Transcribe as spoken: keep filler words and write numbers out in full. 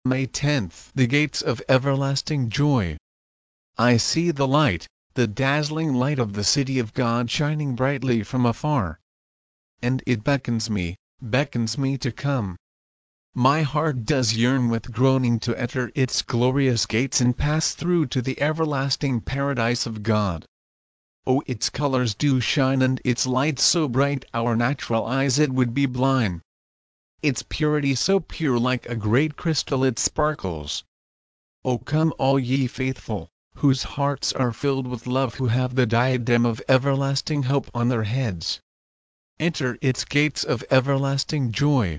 May tenth. The gates of everlasting joy. I see the light, the dazzling light of the city of God shining brightly from afar. And it beckons me, beckons me to come. My heart does yearn with groaning to enter its glorious gates and pass through to the everlasting paradise of God. Oh, its colors do shine and its light so bright our natural eyes it would be blind. Its purity so pure like a great crystal it sparkles. O come all ye faithful, whose hearts are filled with love, who have the diadem of everlasting hope on their heads. Enter its gates of everlasting joy.